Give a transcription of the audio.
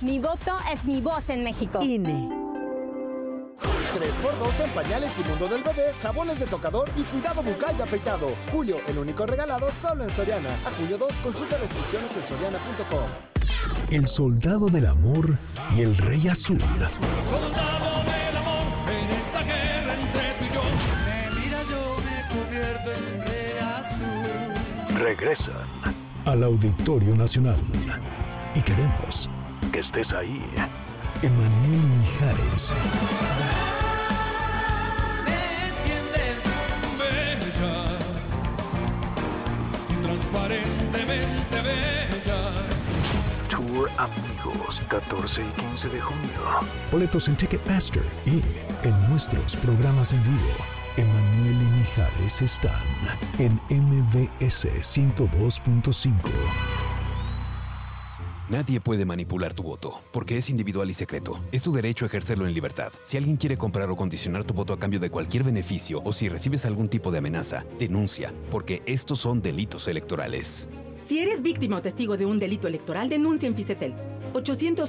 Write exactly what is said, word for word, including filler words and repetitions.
Mi voto es mi voz en México. I N E. tres por dos en pañales y mundo del bebé, jabones de tocador y cuidado bucal y afeitado. Julio, el único regalado solo en Soriana. A julio dos, consulta restricciones en soriana punto com. El soldado del amor y el rey azul. Soldado del amor, en esta guerra entre tú y yo. Me mira, yo me convierto en rey azul. Regresan al Auditorio Nacional. Y queremos que estés ahí. Emanuel Mijares. Me entiendes, bella, transparentemente bella. Tour Amigos, catorce y quince de junio. Boletos en Ticketmaster y en nuestros programas en vivo. Emanuel y Mijares están en M V S ciento dos punto cinco. Nadie puede manipular tu voto, porque es individual y secreto. Es tu derecho a ejercerlo en libertad. Si alguien quiere comprar o condicionar tu voto a cambio de cualquier beneficio, o si recibes algún tipo de amenaza, denuncia, porque estos son delitos electorales. Si eres víctima o testigo de un delito electoral, denuncia en Ficetel. ochocientos